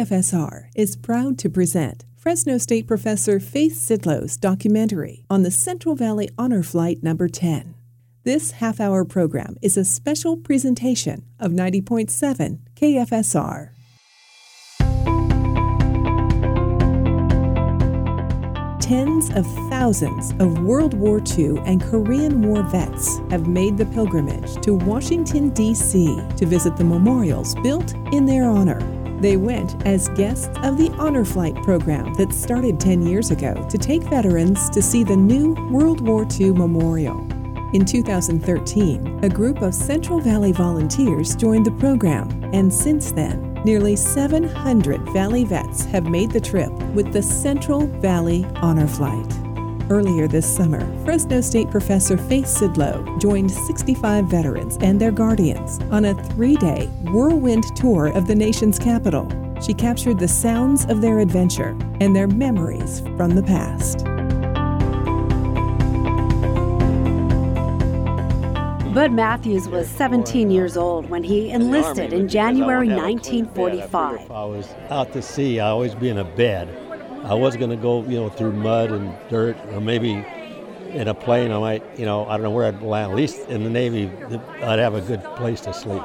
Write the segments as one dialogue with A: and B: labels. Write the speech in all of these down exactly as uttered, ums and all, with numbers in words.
A: F S R is proud to present Fresno State Professor Faith Sidlow's documentary on the Central Valley Honor Flight number ten. This half-hour program is a special presentation of ninety point seven K F S R. Tens of thousands of World War Two and Korean War vets have made the pilgrimage to Washington, D C to visit the memorials built in their honor. They went as guests of the Honor Flight program that started ten years ago to take veterans to see the new World War Two memorial. In two thousand thirteen, a group of Central Valley volunteers joined the program, and since then, nearly seven hundred Valley vets have made the trip with the Central Valley Honor Flight. Earlier this summer, Fresno State Professor Faith Sidlow joined sixty-five veterans and their guardians on a three-day whirlwind tour of the nation's capital. She captured the sounds of their adventure and their memories from the past.
B: Bud Matthews was seventeen years old when he enlisted in January nineteen forty-five.
C: If I was out to sea, I'd always be in a bed. I was going to go, you know, through mud and dirt, or maybe in a plane. I might, you know, I don't know where I'd land. At least in the Navy, I'd have a good place to sleep.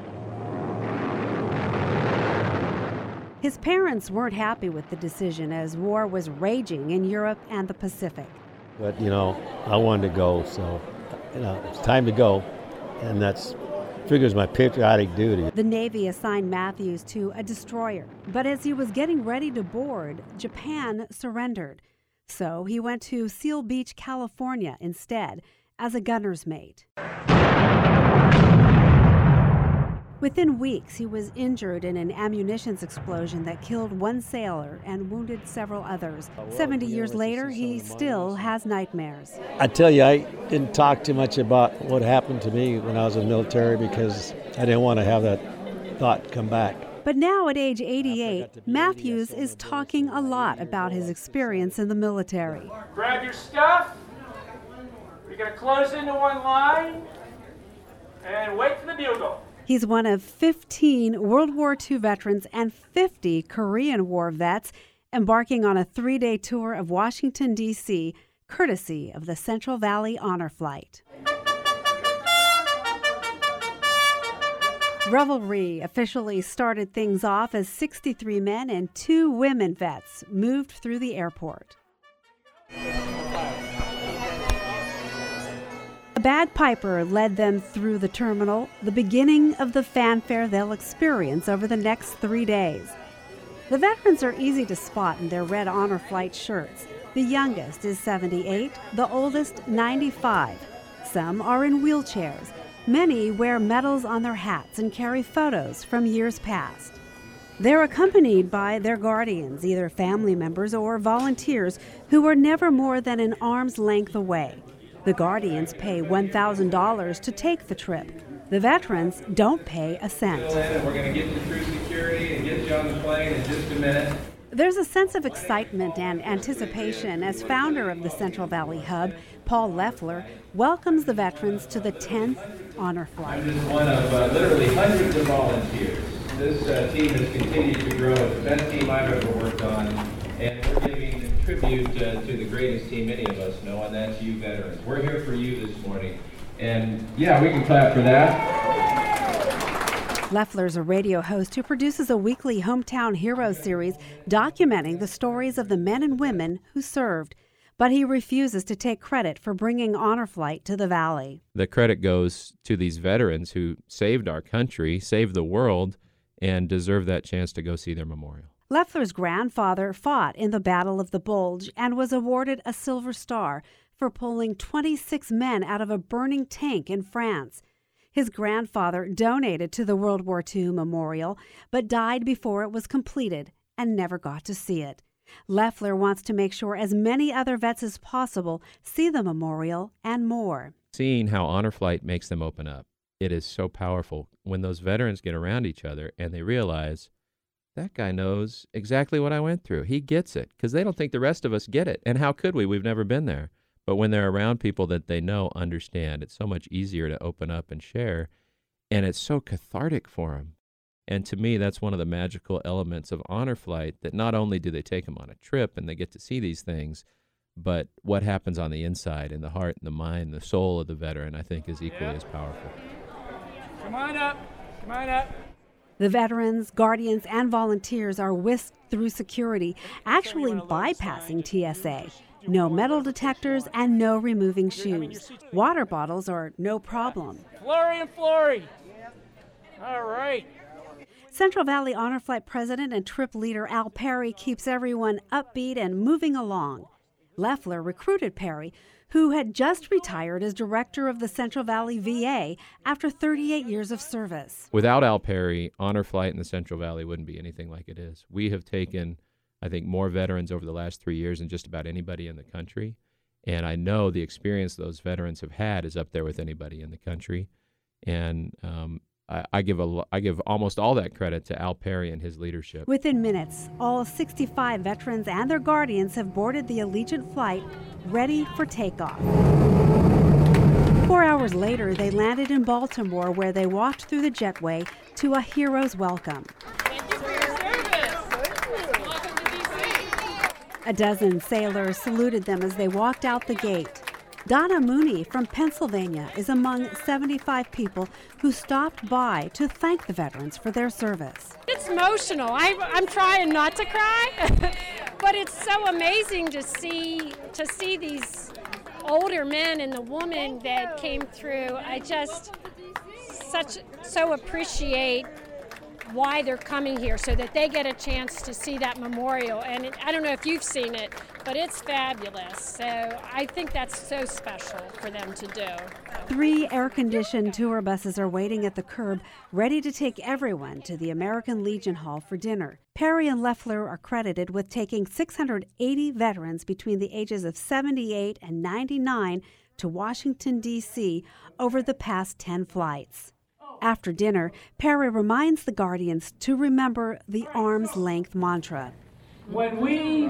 B: His parents weren't happy with the decision as war was raging in Europe and the Pacific.
C: But, you know, I wanted to go, so, you know, it's time to go, and that's figures my patriotic duty.
B: The Navy assigned Matthews to a destroyer, but as he was getting ready to board, Japan surrendered. So he went to Seal Beach, California instead as a gunner's mate. Within weeks, he was injured in an ammunition explosion that killed one sailor and wounded several others. Seventy years later, he still has nightmares.
C: I tell you, I didn't talk too much about what happened to me when I was in the military because I didn't want to have that thought come back.
B: But now at age eighty-eight, Matthews is talking a lot about his experience in the military.
D: Grab your stuff. You're going to close into one line and wait for the bugle.
B: He's one of fifteen World War Two veterans and fifty Korean War vets embarking on a three-day tour of Washington, D C, courtesy of the Central Valley Honor Flight. Revelry officially started things off as sixty-three men and two women vets moved through the airport. A bagpiper led them through the terminal, the beginning of the fanfare they'll experience over the next three days. The veterans are easy to spot in their red Honor Flight shirts. The youngest is seventy-eight, the oldest ninety-five. Some are in wheelchairs. Many wear medals on their hats and carry photos from years past. They're accompanied by their guardians, either family members or volunteers who are never more than an arm's length away. The guardians pay one thousand dollars to take the trip. The veterans don't pay a cent.
E: We're going to get you through security and get you on the plane in just a minute.
B: There's a sense of excitement and anticipation as founder of the Central Valley Hub, Paul Leffler, welcomes the veterans to the tenth Honor Flight.
E: I'm just one of uh, literally hundreds of volunteers. This uh, team has continued to grow. It's the best team I've ever worked on, and we're giving tribute uh, to the greatest team any of us know, and that's you veterans. We're here for you this morning, and yeah, we can clap for that.
B: Leffler's a radio host who produces a weekly Hometown Heroes series documenting the stories of the men and women who served. But he refuses to take credit for bringing Honor Flight to the Valley.
F: The credit goes to these veterans who saved our country, saved the world, and deserve that chance to go see their memorial.
B: Leffler's grandfather fought in the Battle of the Bulge and was awarded a Silver Star for pulling twenty-six men out of a burning tank in France. His grandfather donated to the World War Two memorial, but died before it was completed and never got to see it. Leffler wants to make sure as many other vets as possible see the memorial and more.
F: Seeing how Honor Flight makes them open up, it is so powerful when those veterans get around each other and they realize, that guy knows exactly what I went through. He gets it, because they don't think the rest of us get it. And how could we? We've never been there. But when they're around people that they know understand, it's so much easier to open up and share, and it's so cathartic for them. And to me, that's one of the magical elements of honor flight, that not only do they take them on a trip and they get to see these things, but what happens on the inside, in the heart and the mind, the soul of the veteran, I think is equally yep. as powerful.
D: Come on up. Come on up.
B: The veterans, guardians, and volunteers are whisked through security, actually bypassing T S A. No metal detectors and no removing shoes. Water bottles are no problem.
D: Flory and Flory. All right.
B: Central Valley Honor Flight President and trip leader Al Perry keeps everyone upbeat and moving along. Leffler recruited Perry, who had just retired as director of the Central Valley V A after thirty-eight years of service.
F: Without Al Perry, Honor Flight in the Central Valley wouldn't be anything like it is. We have taken, I think, more veterans over the last three years than just about anybody in the country. And I know the experience those veterans have had is up there with anybody in the country. And um, I, I give a, I give almost all that credit to Al Perry and his leadership.
B: Within minutes, all sixty-five veterans and their guardians have boarded the Allegiant flight, ready for takeoff. Four hours later, they landed in Baltimore, where they walked through the jetway to a hero's welcome.
G: Thank you for your service. Welcome to D C.
B: A dozen sailors saluted them as they walked out the gate. Donna Mooney from Pennsylvania is among seventy-five people who stopped by to thank the veterans for their service.
H: It's emotional. I, I'm trying not to cry, but it's so amazing to see to see these older men and the woman that came through. I just such so appreciate why they're coming here, so that they get a chance to see that memorial. And it, I don't know if you've seen it, but it's fabulous. So I think that's so special for them to do.
B: Three air-conditioned tour buses are waiting at the curb, ready to take everyone to the American Legion Hall for dinner. Perry and Leffler are credited with taking six hundred eighty veterans between the ages of seventy-eight and ninety-nine to Washington, D C over the past ten flights. After dinner, Perry reminds the Guardians to remember the arm's length mantra.
D: When we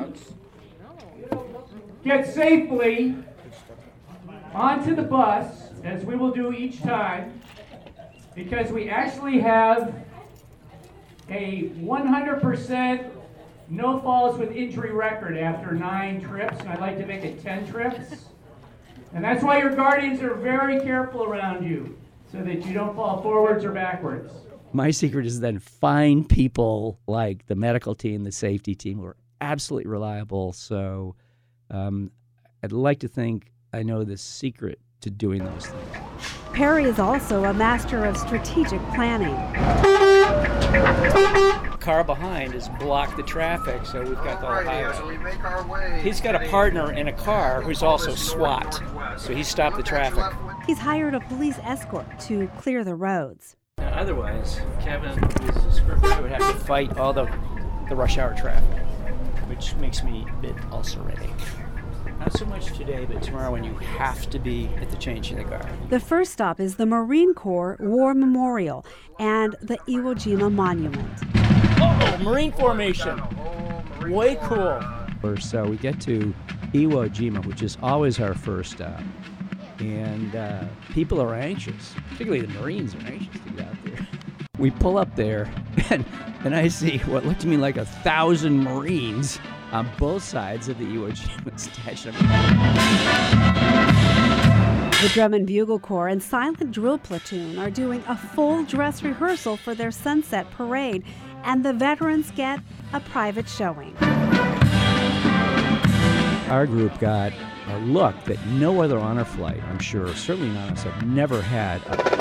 D: get safely onto the bus, as we will do each time, because we actually have a one hundred percent no falls with injury record after nine trips, and I'd like to make it ten trips. And that's why your Guardians are very careful around you, so that you don't fall forwards or backwards.
I: My secret is then find people like the medical team, the safety team, who are absolutely reliable. So um, I'd like to think I know the secret to doing those things.
B: Perry is also a master of strategic planning.
J: Car behind has blocked the traffic, so we've got the whole highway. So we make our way. He's got a partner in a car who's also SWAT, so he stopped the traffic.
B: He's hired a police escort to clear the roads.
J: Now, otherwise, Kevin, who's a script writer, would have to fight all the, the rush hour traffic, which makes me a bit ulcerating. Not so much today, but tomorrow when you have to be at the change in the guard.
B: The first stop is the Marine Corps War Memorial and the Iwo Jima Monument.
J: Oh, Marine formation. Way cool.
I: So we get to Iwo Jima, which is always our first stop. And uh, people are anxious, particularly the Marines are anxious to get out there. We pull up there, and, and I see what looked to me like a thousand Marines on both sides of the Iwo Jima statue.
B: The Drum and Bugle Corps and Silent Drill Platoon are doing a full dress rehearsal for their sunset parade, and the veterans get a private showing.
I: Our group got a look that no other honor flight, I'm sure, certainly none of us, have never had.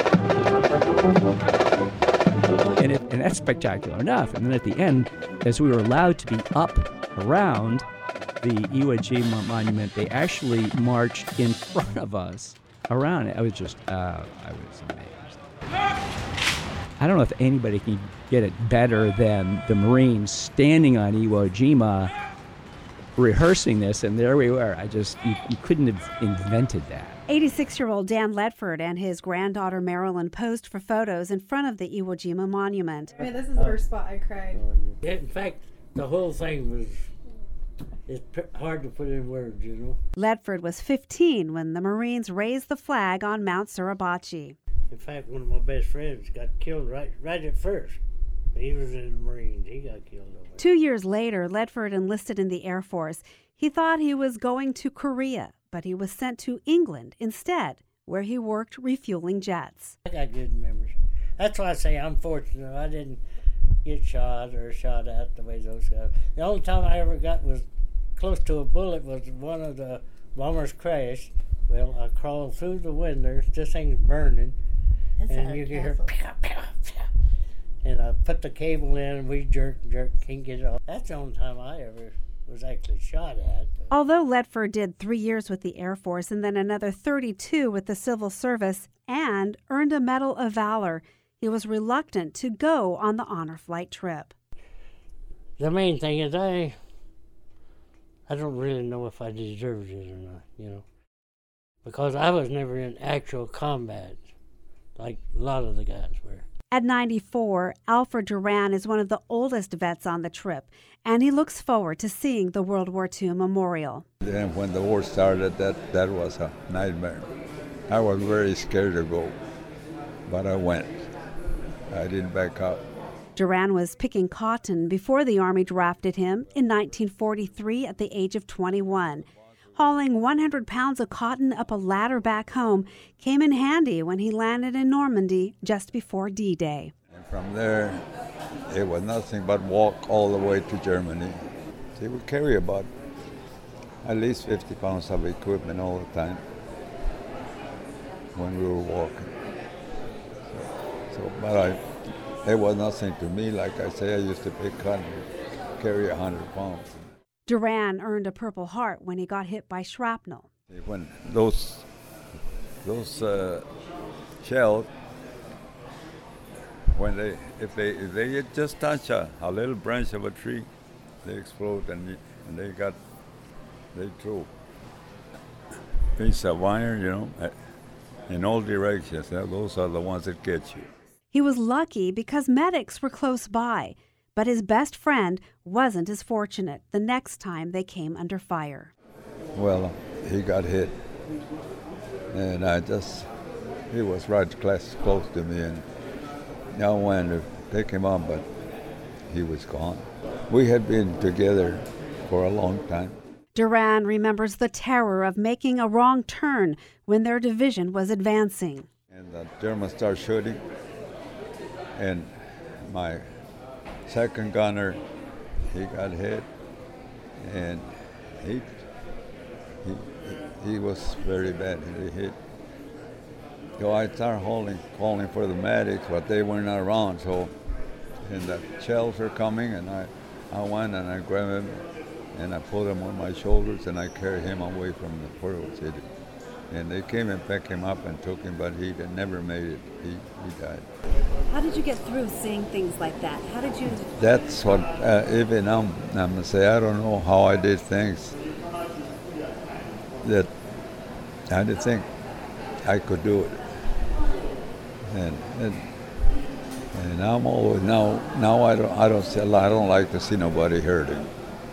I: And, it, and that's spectacular enough. And then at the end, as we were allowed to be up around the Iwo Jima monument, they actually marched in front of us around it. I was just, uh, I was amazed. I don't know if anybody can get it better than the Marines standing on Iwo Jima rehearsing this, and there we were. I just, you, you couldn't have invented that.
B: eighty-six-year-old Dan Ledford and his granddaughter Marilyn posed for photos in front of the Iwo Jima monument.
K: I mean, this is the first spot I cried.
L: In fact, the whole thing was, it's hard to put in words, you know.
B: Ledford was fifteen when the Marines raised the flag on Mount Suribachi.
L: In fact, one of my best friends got killed right right at first. He was in the Marines. He got killed over there.
B: Two years later, Ledford enlisted in the Air Force. He thought he was going to Korea, but he was sent to England instead, where he worked refueling jets.
L: I got good memories. That's why I say I'm fortunate. I didn't get shot or shot at the way those guys. The only time I ever got was close to a bullet was one of the bombers crashed. Well, I crawled through the window. This thing's burning.
K: That's
L: and you can hear, pow, pow, pow. And I put the cable in, and we jerk, jerk, can't get it off. That's the only time I ever was actually shot at. But.
B: Although Ledford did three years with the Air Force and then another thirty-two with the Civil Service and earned a Medal of Valor, he was reluctant to go on the honor flight trip.
L: The main thing is I, I don't really know if I deserved it or not, you know, because I was never in actual combat like a lot of the guys were.
B: At ninety-four, Alfred Duran is one of the oldest vets on the trip, and he looks forward to seeing the World War Two memorial.
M: And when the war started, that, that was a nightmare. I was very scared to go, but I went. I didn't back up.
B: Duran was picking cotton before the Army drafted him in nineteen forty-three at the age of twenty-one. Hauling one hundred pounds of cotton up a ladder back home came in handy when he landed in Normandy just before D-Day.
M: And from there, it was nothing but walk all the way to Germany. They would carry about at least fifty pounds of equipment all the time when we were walking. So, so but I, it was nothing to me. Like I say, I used to pick cotton, carry one hundred pounds.
B: Duran earned a Purple Heart when he got hit by shrapnel.
M: When those those uh, shells, when they if they if they just touch a, a little branch of a tree, they explode and, and they got they throw a piece of iron, you know, in all directions. Those are the ones that get you.
B: He was lucky because medics were close by. But his best friend wasn't as fortunate the next time they came under fire.
M: Well, he got hit, and I just, he was right close, close to me, and I wanted to pick him up, but he was gone. We had been together for a long time.
B: Duran remembers the terror of making a wrong turn when their division was advancing.
M: And the Germans started shooting, and my second gunner, he got hit, and he he he was very bad. He hit. So I started holding, calling for the medics, but they were not around. So, and the shells were coming, and I, I went and I grabbed him, and I put him on my shoulders, and I carried him away from the Pearl City. And they came and picked him up and took him, but he never made it. He he died.
K: How did you get through seeing things like that? How did you?
M: That's what, uh, even now, I'm gonna say, I don't know how I did things that I didn't think I could do it. And and, and I'm always now now I don't I don't see, I don't like to see nobody hurting.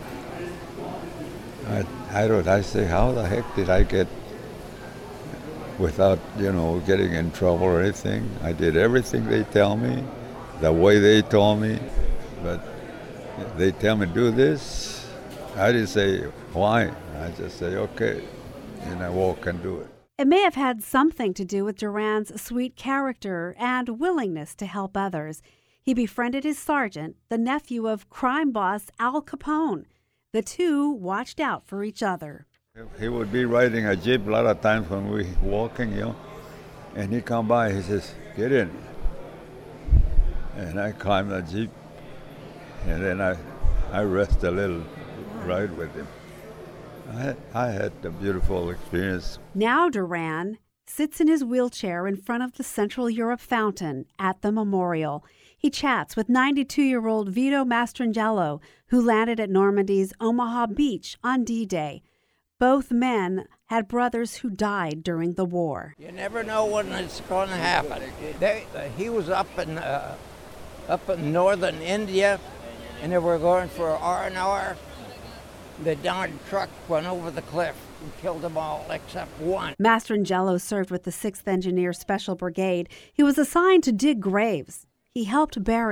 M: I I don't I say, how the heck did I get without, you know, getting in trouble or anything? I did everything they tell me, the way they told me, but they tell me do this. I didn't say why. I just say okay, and I walk and do it.
B: It may have had something to do with Duran's sweet character and willingness to help others. He befriended his sergeant, the nephew of crime boss Al Capone. The two watched out for each other.
M: He would be riding a Jeep a lot of times when we walking, you know, and he come by, he says, get in. And I climb the Jeep, and then I, I rest a little, ride with him. I, I had a beautiful experience.
B: Now Duran sits in his wheelchair in front of the Central Europe fountain at the memorial. He chats with ninety-two-year-old Vito Mastrangelo, who landed at Normandy's Omaha Beach on D-Day. Both men had brothers who died during the war.
N: You never know when it's going to happen. They, uh, he was up in uh, up in northern India, and they were going for R and R. The darn truck went over the cliff and killed them all except one.
B: Mastrangelo served with the sixth Engineer Special Brigade. He was assigned to dig graves. He helped bury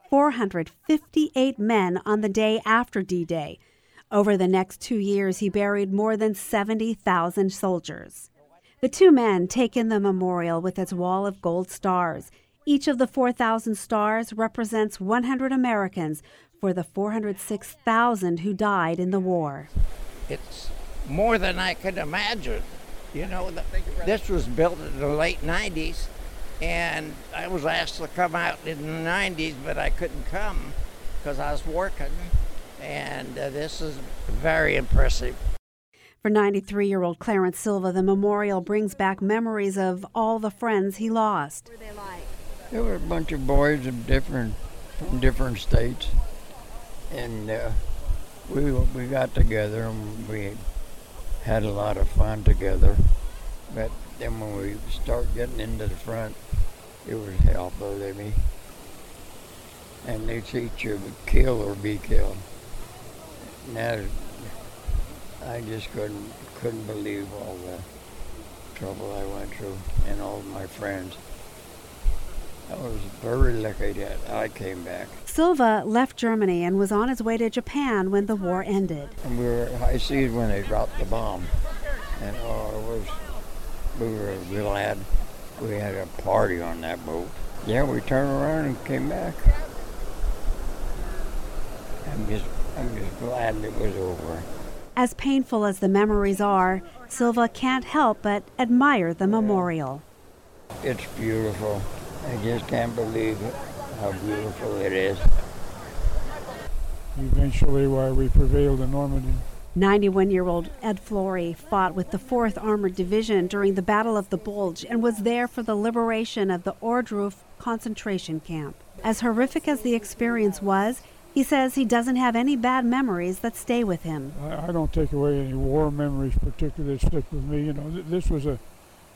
B: four hundred fifty-eight men on the day after D-Day. Over the next two years, he buried more than seventy thousand soldiers. The two men take in the memorial with its wall of gold stars. Each of the four thousand stars represents one hundred Americans for the four hundred six thousand who died in the war.
N: It's more than I could imagine. You know, the, this was built in the late nineties, and I was asked to come out in the nineties, but I couldn't come because I was working, and uh, this is very impressive.
B: For ninety-three-year-old Clarence Silva, the memorial brings back memories of all the friends he lost.
K: What were they like?
O: There were a bunch of boys of different, from different states, and uh, we we got together and we had a lot of fun together. But then when we start getting into the front, it was hell, believe me. And they teach you to kill or be killed. Now, I just couldn't couldn't believe all the trouble I went through and all of my friends. I was very lucky that I came back.
B: Silva left Germany and was on his way to Japan when the war ended.
O: And we were high seas when they dropped the bomb. And oh, it was, we were glad we had a party on that boat. Yeah, we turned around and came back. I'm just, I'm just glad it was over.
B: As painful as the memories are, Silva can't help but admire the memorial.
O: It's beautiful. I just can't believe how beautiful it is.
P: Eventually, why we prevailed in Normandy.
B: ninety-one-year-old Ed Flory fought with the fourth Armored Division during the Battle of the Bulge and was there for the liberation of the Ohrdruf concentration camp. As horrific as the experience was, he says he doesn't have any bad memories that stay with him.
P: I, I don't take away any war memories particularly that stick with me. You know, th- this was a,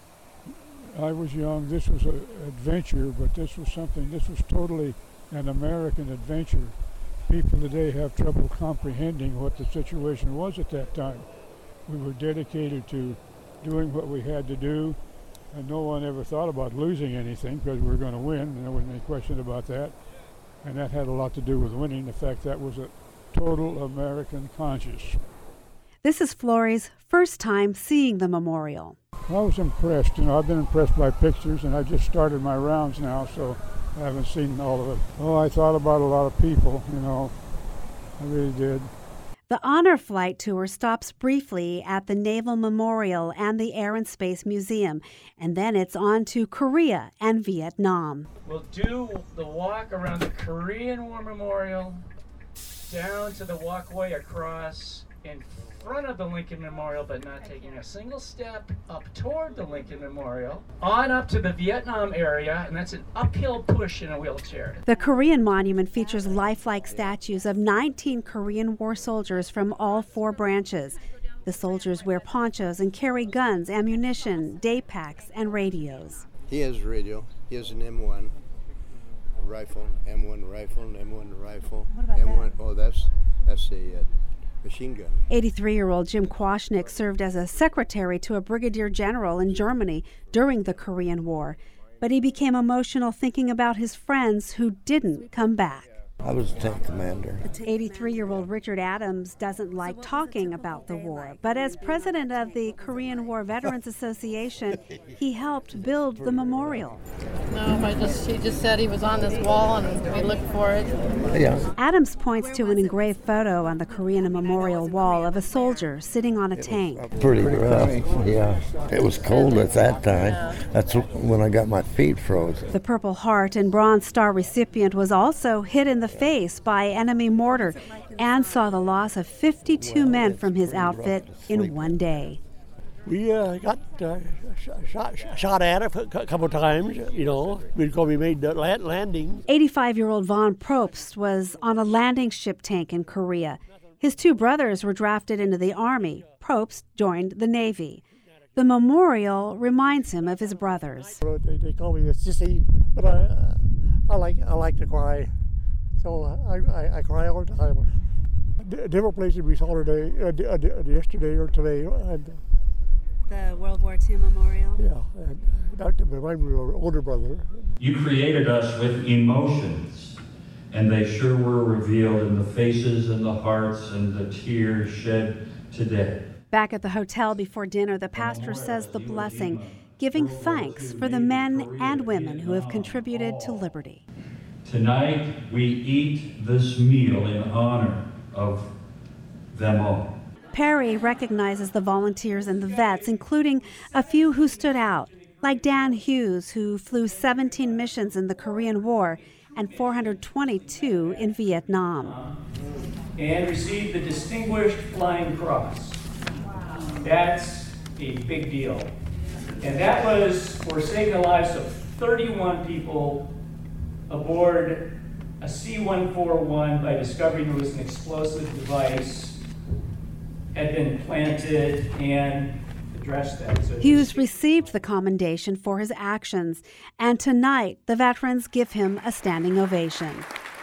P: I was young, this was an adventure, but this was something, this was totally an American adventure. People today have trouble comprehending what the situation was at that time. We were dedicated to doing what we had to do, and no one ever thought about losing anything because we were going to win, and there wasn't any question about that. And that had a lot to do with winning. The fact that was a total American conscience.
B: This is Flory's first time seeing the memorial.
P: I was impressed. You know, I've been impressed by pictures, and I just started my rounds now, so I haven't seen all of it. Oh, I thought about a lot of people, you know. I really did.
B: The honor flight tour stops briefly at the Naval Memorial and the Air and Space Museum, and then it's on to Korea and Vietnam.
D: We'll do the walk around the Korean War Memorial, down to the walkway across in front of the Lincoln Memorial, but not taking a single step up toward the Lincoln Memorial, on up to the Vietnam area, and that's an uphill push in a wheelchair.
B: The Korean Monument features lifelike statues of nineteen Korean War soldiers from all four branches. The soldiers wear ponchos and carry guns, ammunition, day packs, and radios.
Q: He has a radio. He has an M one rifle, M one rifle, M one rifle.
B: What about
Q: M one,
B: that?
Q: Oh, that's, that's a... Uh, machine gun.
B: eighty-three-year-old Jim Kwasnick served as a secretary to a brigadier general in Germany during the Korean War, but he became emotional thinking about his friends who didn't come back.
Q: I was a tank commander.
B: eighty-three-year-old Richard Adams doesn't like talking about the war, but as president of the Korean War Veterans Association, he helped build the memorial.
G: No, I just he just said he was on this wall and we looked for it.
Q: Yeah.
B: Adams points to an engraved photo on the Korean memorial wall of a soldier sitting on a tank.
Q: Pretty rough, yeah. It was cold at that time. That's when I got my feet froze.
B: The Purple Heart and Bronze Star recipient was also hit in the face by enemy mortar and saw the loss of fifty-two men from his outfit in one day.
R: We uh, got uh, shot, shot at a couple of times, you know, because we made the landing.
B: eighty-five-year-old Von Probst was on a landing ship tank in Korea. His two brothers were drafted into the Army. Probst joined the Navy. The memorial reminds him of his brothers.
R: They, they call me a sissy, but I, uh, I like I like to cry. So I, I, I cry all the time. D- different places we saw today, uh, d- uh, d- yesterday or today. And,
K: the World War Two Memorial?
R: Yeah, and that reminded me of our older brother.
S: You created us with emotions and they sure were revealed in the faces and the hearts and the tears shed today.
B: Back at the hotel before dinner, the pastor says the blessing, giving thanks for the men and women who have contributed to liberty.
S: Tonight, we eat this meal in honor of them all.
B: Perry recognizes the volunteers and the vets, including a few who stood out, like Dan Hughes, who flew seventeen missions in the Korean War and four hundred twenty-two in Vietnam.
D: And received the Distinguished Flying Cross. That's a big deal. And that was for saving the lives of thirty-one people aboard a C one forty-one by discovering there was an explosive device had been planted and addressed that. So
B: Hughes received the commendation for his actions, and tonight the veterans give him a standing ovation.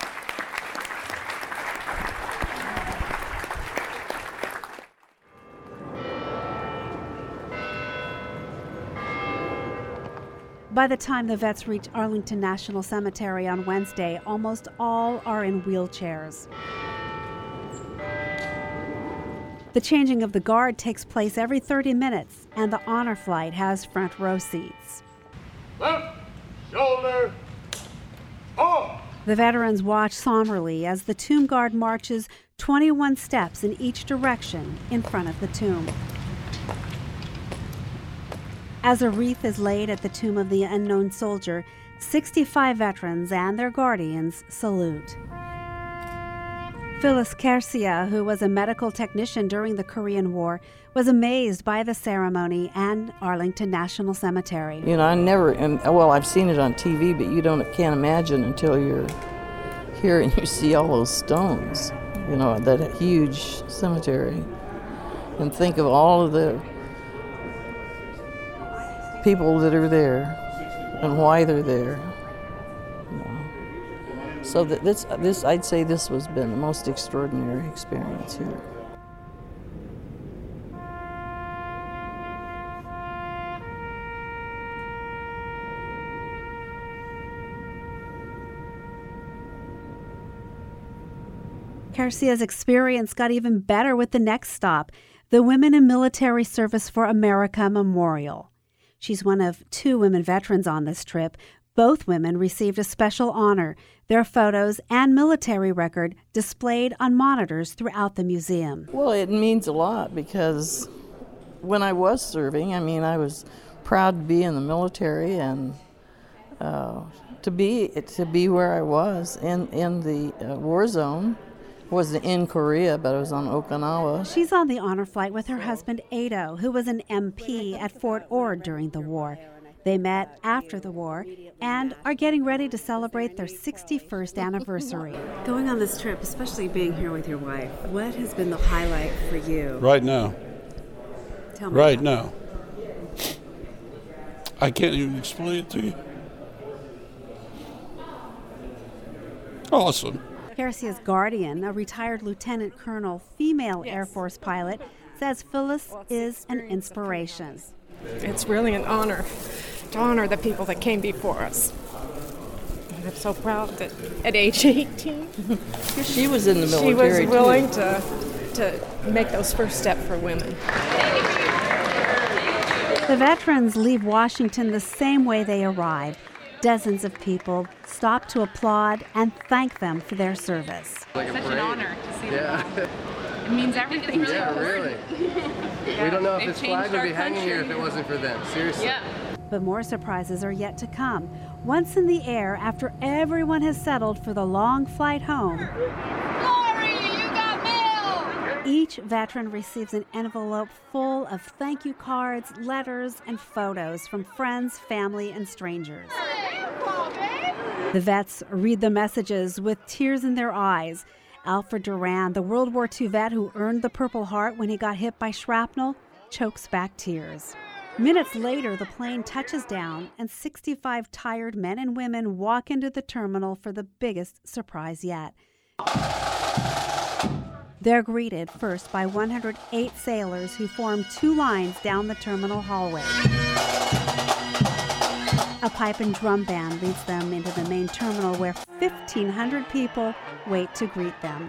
B: By the time the vets reach Arlington National Cemetery on Wednesday, almost all are in wheelchairs. The changing of the guard takes place every thirty minutes, and the honor flight has front row seats.
T: Left shoulder off.
B: The veterans watch somberly as the tomb guard marches twenty-one steps in each direction in front of the tomb. As a wreath is laid at the tomb of the unknown soldier, sixty-five veterans and their guardians salute. Phyllis Kersia, who was a medical technician during the Korean War, was amazed by the ceremony and Arlington National Cemetery.
U: You know, I never, and well, I've seen it on T V, but you don't can't imagine until you're here and you see all those stones, you know, that huge cemetery, and think of all of the people that are there and why they're there. You know. So that this, this, I'd say this has been the most extraordinary experience here.
B: Kersia's experience got even better with the next stop, the Women in Military Service for America Memorial. She's one of two women veterans on this trip. Both women received a special honor, their photos and military record displayed on monitors throughout the museum.
U: Well, it means a lot because when I was serving, I mean, I was proud to be in the military and uh, to be to be where I was in, in the uh, war zone. I wasn't in Korea, but I was on Okinawa.
B: She's on the honor flight with her husband, Ado, who was an M P at Fort Ord during the war. They met after the war and are getting ready to celebrate their sixty-first anniversary.
K: Going on this trip, especially being here with your wife, what has been the highlight for you?
V: Right now.
K: Tell me
V: right
K: about
V: now. I can't even explain it to you. Awesome.
B: Kersia's guardian, a retired lieutenant colonel, female yes. Air Force pilot, says Phyllis is an inspiration.
W: It's really an honor to honor the people that came before us. And I'm so proud that at age eighteen,
U: she was in the military.
W: She was willing
U: too.
W: to to make those first steps for women.
B: The veterans leave Washington the same way they arrived. Dozens of people stop to applaud and thank them for their service.
X: Like Such an honor to see yeah. them all. It means everything to
Y: yeah,
X: us.
Y: Really.
X: Yeah,
Y: we don't know if
X: they've
Y: this flag would be hanging
X: country.
Y: here if it wasn't for them. Seriously.
X: Yeah.
B: But more surprises are yet to come. Once in the air, after everyone has settled for the long flight home,
X: Glory, you got mail!
B: Each veteran receives an envelope full of thank you cards, letters, and photos from friends, family, and strangers. The vets read the messages with tears in their eyes. Alfred Duran, the World War Two vet who earned the Purple Heart when he got hit by shrapnel, chokes back tears. Minutes later, the plane touches down, and sixty-five tired men and women walk into the terminal for the biggest surprise yet. They're greeted first by one hundred eight sailors who form two lines down the terminal hallway. A pipe and drum band leads them into the main terminal where fifteen hundred people wait to greet them.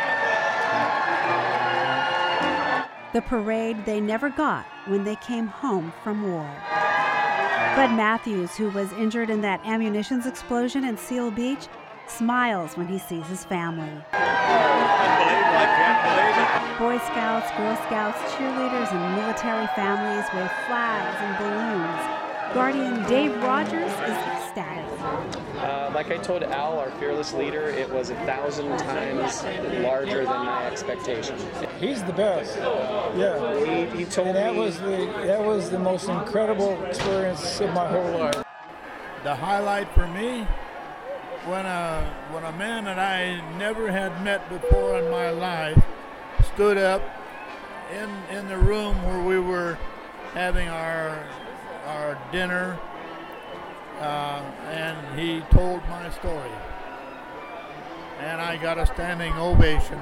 B: The parade they never got when they came home from war. Bud Matthews, who was injured in that ammunitions explosion in Seal Beach, smiles when he sees his family.
A: Unbelievable, I can't believe it.
B: Boy Scouts, Girl Scouts, cheerleaders, and military families wave flags and balloons. Guardian Dave Rogers is ecstatic.
C: Uh, like I told Al, our fearless leader, it was a thousand times larger than my expectations.
E: He's the best. Yeah.
C: He, he told
E: and that
C: me
E: was the that was the most incredible experience of my whole life.
F: The highlight for me, when a when a man that I never had met before in my life stood up in in the room where we were having our our dinner, uh, and he told my story, and I got a standing ovation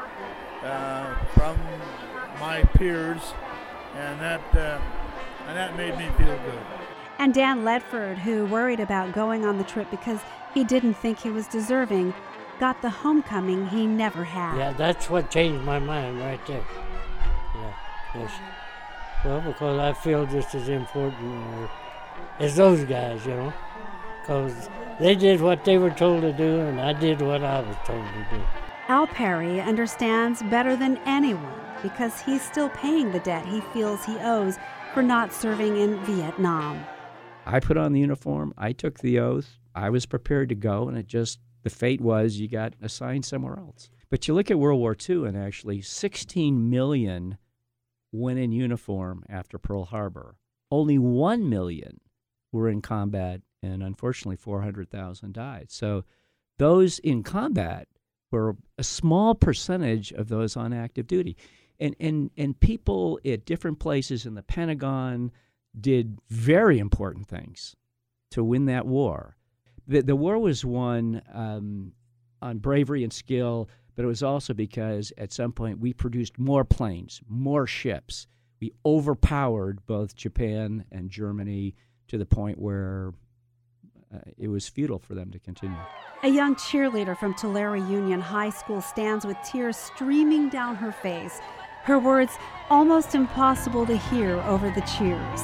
F: uh, from my peers, and that uh, and that made me feel good.
B: And Dan Ledford, who worried about going on the trip because he didn't think he was deserving, got the homecoming he never had.
L: Yeah, that's what changed my mind right there. Yeah, yes. Well, because I feel just as important as those guys, you know, because they did what they were told to do, and I did what I was told to do.
B: Al Perry understands better than anyone because he's still paying the debt he feels he owes for not serving in Vietnam.
I: I put on the uniform, I took the oath, I was prepared to go, and it just, the fate was you got assigned somewhere else. But you look at World War Two, and actually sixteen million went in uniform after Pearl Harbor. Only one million were in combat, and unfortunately four hundred thousand died. So those in combat were a small percentage of those on active duty. And, and, and people at different places in the Pentagon did very important things to win that war. The, the war was won um, on bravery and skill, but it was also because at some point we produced more planes, more ships. We overpowered both Japan and Germany to the point where uh, it was futile for them to continue.
B: A young cheerleader from Tulare Union High School stands with tears streaming down her face, her words almost impossible to hear over the cheers.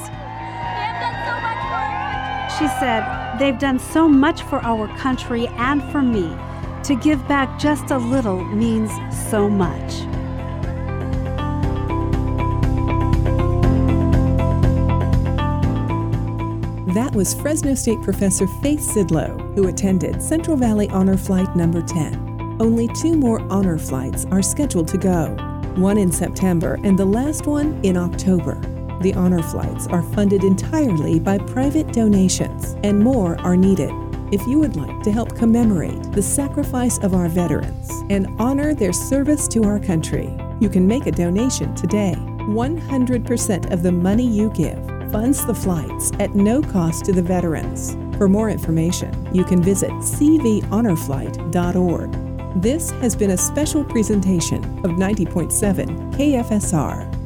B: She said, "They've done so much for our country and for me. To give back just a little means so much."
H: That was Fresno State Professor Faith Sidlow, who attended Central Valley Honor Flight number ten. Only two more honor flights are scheduled to go, one in September and the last one in October. The honor flights are funded entirely by private donations, and more are needed. If you would like to help commemorate the sacrifice of our veterans and honor their service to our country, you can make a donation today. one hundred percent of the money you give funds the flights at no cost to the veterans. For more information, you can visit c v honor flight dot org. This has been a special presentation of ninety point seven K F S R.